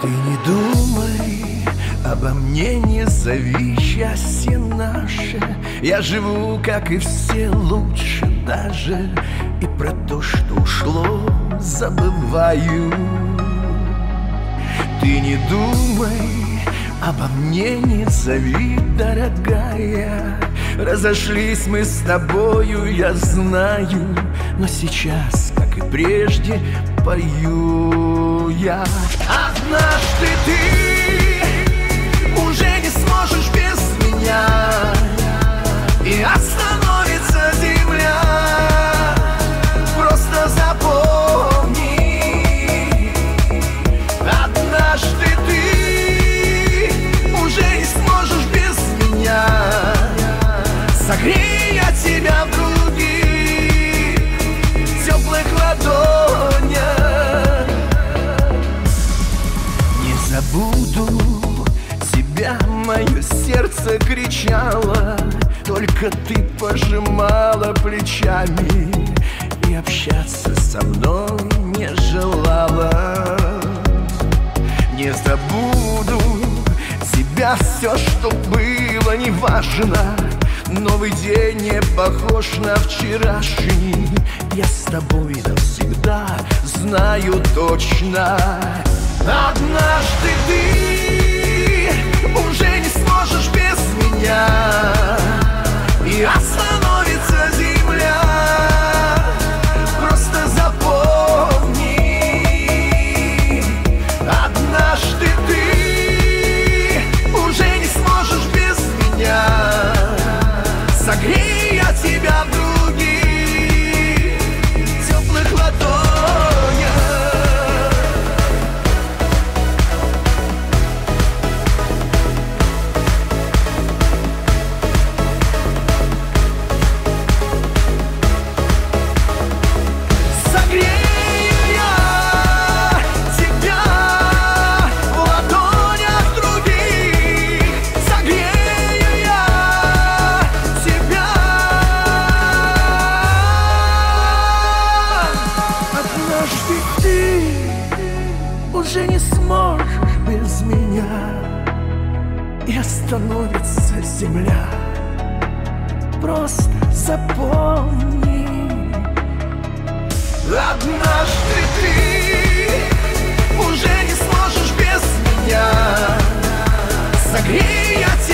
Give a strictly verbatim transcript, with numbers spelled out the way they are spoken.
Ты не думай обо мне, не зови счастье наше. Я живу, как и все, лучше даже. И про то, что ушло, забываю. Ты не думай обо мне, не зови, дорогая. Разошлись мы с тобою, я знаю. Но сейчас, как и прежде, пою я. Однажды ты уже не сможешь без меня, и остановится земля. Просто запомни, однажды ты уже не сможешь без меня. Согрей я тебя в других теплых ладонях. Не забуду тебя, мое сердце кричало, только ты пожимала плечами и общаться со мной не желала. Не забуду тебя, все, что было, неважно. Новый день не похож на вчерашний. Я с тобой навсегда, знаю точно. Однажды ты уже не сможешь без меня, и остановится земля. Просто запомни, однажды ты уже не сможешь без меня. Согрей я тебя в других теплых ладонях. Согрею я тебя в ладонях других. Согрею я тебя. Однажды ты уже не сможешь без меня, и остановится земля. Просто запомни, однажды ты уже не сможешь без меня. Согрей я